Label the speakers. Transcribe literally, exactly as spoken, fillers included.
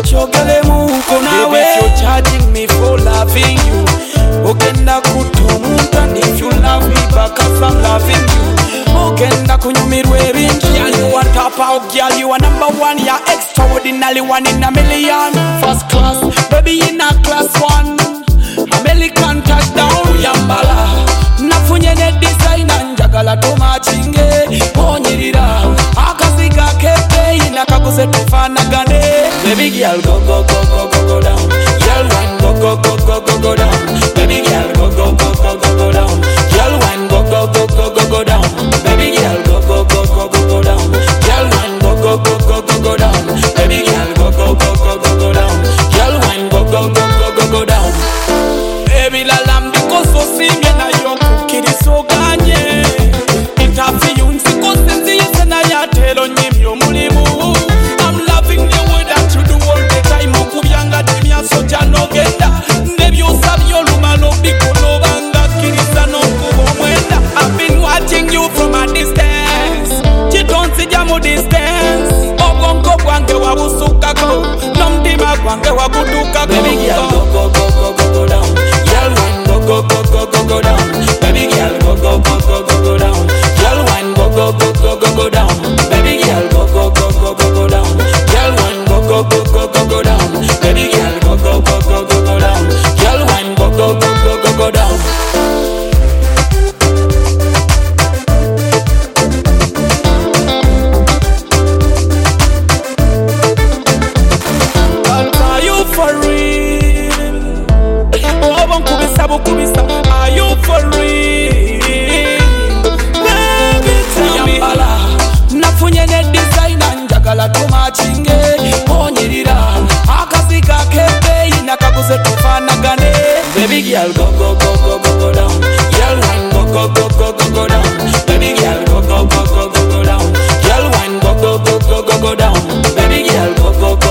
Speaker 1: chogele muko nawe. Baby, if you're charging me for loving you, ogenda kutomunta. And if you love me back as I'm loving you, ogenda kunyumirwa ebintu. Girl, you on top out, girl, you are number one. You're extraordinary, one in a million. First class, baby in a class one. American touchdown, yambala. Nafunye ne designer, njagala tomachinge. Onyirira, akasiga kepe, inakakuse tufanagane. Baby girl, go, go, go, go, go, go down. Girl, wine, go, go, go, go, go, go down. Baby girl, go, go, go, go, go, go down. Girl, wine, go, go, go, go, go, go down. Baby girl, go, go, go, go, go, go down. Girl, wine, go, go, go, go, go, go down. Baby girl, go, go, go, go, go, go down. Girl, wine, go, go, go, go, go, go down. Baby la lambiko so simye na yoku kiri so ganye. Itafi yunzi kosenzi yesena ya telo nyimyo mulimu. I'm loving the way that you do all the time. Okubyanga timya soja no genda. Nebyo sabyo lumalo bikono banga kirisa no kubo mwenda. I've been watching you from a distance. Chitonsi jamu distance. Ogongo kwange wabusuka ko. Nomdima kwange wabuduka ko. Baby girl, go go go go go go down. Girl, wine, go go go go go go down. Baby girl, go go go go go go down. Girl, wine, go go go go go go down. Baby girl, go go go go go go down. Girl, wine, go go go go go go down. Baby girl, go go go go go go down. Girl, wine, go go go go go go down. Are you for real? Oh, kubisa bukubisa. Are you for real? Baby, tell me. Nafunye ne designer, njagala tomachinge. Onyirira, akasika kepe, inakakuse tufanagane. Baby girl, go go go go go go down. Girl, wine, go go go go go go down. Baby girl, go go go go go go down. Girl, wine, go go go go go go down. Baby girl, go go go